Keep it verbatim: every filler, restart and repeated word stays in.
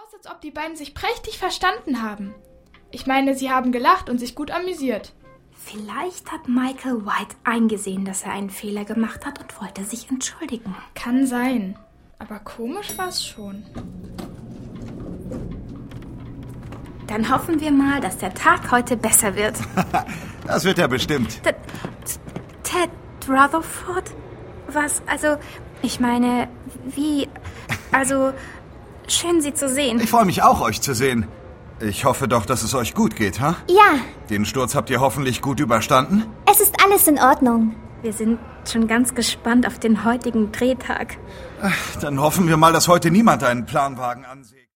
aus, als ob die beiden sich prächtig verstanden haben. Ich meine, sie haben gelacht und sich gut amüsiert. Vielleicht hat Michael White eingesehen, dass er einen Fehler gemacht hat und wollte sich entschuldigen. Kann sein. Aber komisch war es schon. Dann hoffen wir mal, dass der Tag heute besser wird. Das wird er bestimmt. Ted, Ted Rutherford? Was? Also, ich meine, wie... Also, schön, Sie zu sehen. Ich freue mich auch, euch zu sehen. Ich hoffe doch, dass es euch gut geht, ha? Ja. Den Sturz habt ihr hoffentlich gut überstanden? Es ist alles in Ordnung. Wir sind schon ganz gespannt auf den heutigen Drehtag. Dann hoffen wir mal, dass heute niemand einen Planwagen ansägt.